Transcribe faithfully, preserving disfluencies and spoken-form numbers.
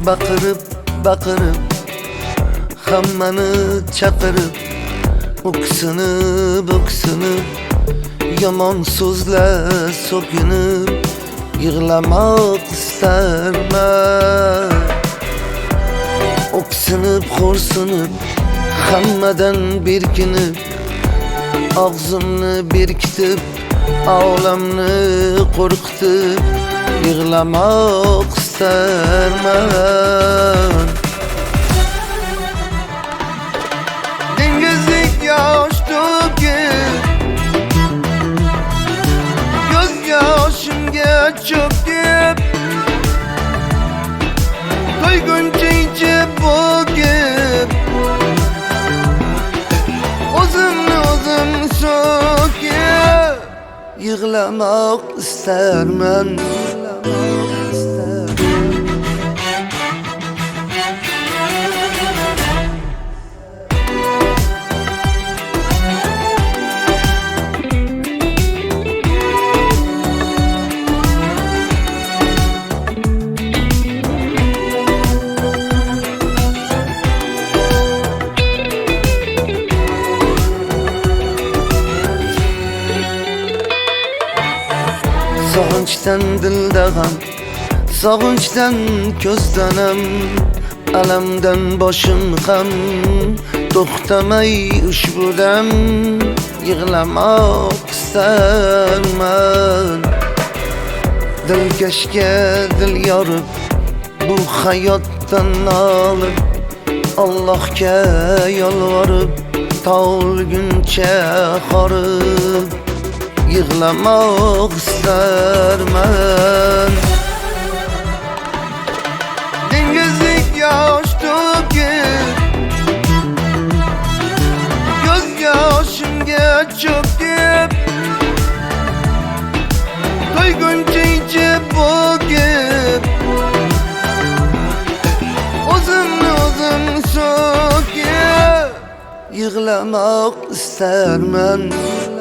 baqirib baqirib hammani chaqirib o'ksinib o'ksinib yomon so'zlar so'kinib yig'lamoq istarman. O'ksinib xo'rsinib hammadan berkinib og'zimni berkitib olamni qo'rqitib yig'lamoq istarman. Dengizdek yosh to'kib ko'z yoshimga cho'kib to'yguncha ichib bo'kib o'zimni o'zim so'kib yig'lamoq istarman. Sog'inchdan dilda g'am, sog'inchdan ko'zdanam, alamdan boshim ham to'xtamay ushbu dam yig'lamoq istarman. Dilkashga dil yorib bu hayotdan nolib Allohga yolvorib tolguncha horib yig'lamoq istarman. Dengizdek yosh to'kib ko'z yoshimga cho'kib to'yguncha ichib bo'kib o'zimni o'zim so'kib yig'lamoq istarman.